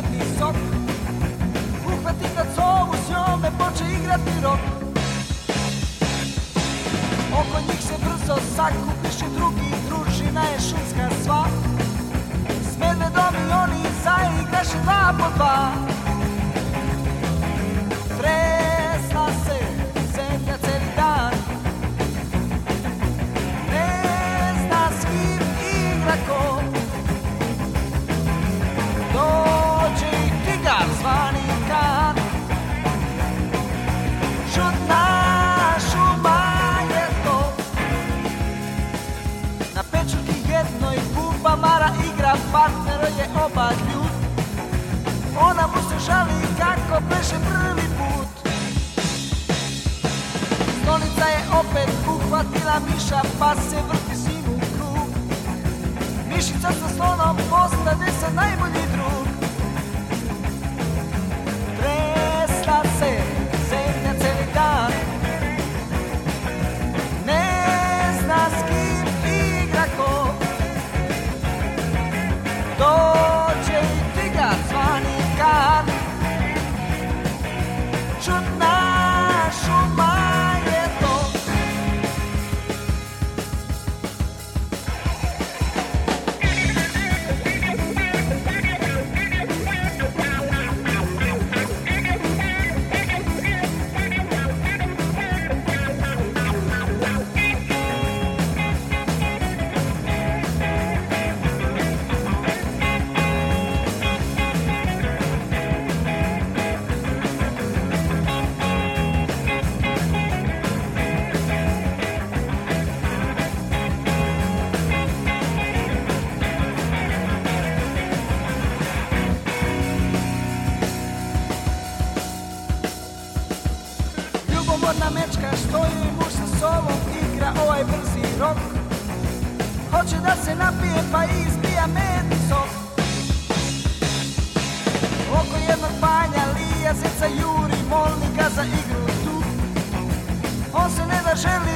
medni sok. Uhvati kad zovu s njome, poče igrati rok. Oko njih se brzo sakupiše drugi, družina je šumska sva. S medvedom i oni zaigraše 2 po 2. Tresla se zemlja celi dan, ne zna s kim igra ko. Dođe i tigar zvani Kan. Čudna šuma je to. Na pečurki jednoj buba Mara igra, partner je oba ljud. Ona mu se žali kako pleše prvi put. Stolica je opet uhvatila miša, pa se vrti s njim u krug. Mišica sa slonom postade se najbolji drug. Tresla se zemlja celi dan, ne zna s kim igra ko. Dođe i tigar zvani Kan. Čudna šuma je to. Ljubomorna mečka stoji muž sa sobom, igra ovaj brzi rok. Hoće da se napije pa izbija medni sok. Oko jednog panja lija zeca juri, moli ga za igru tu. On se ne da želi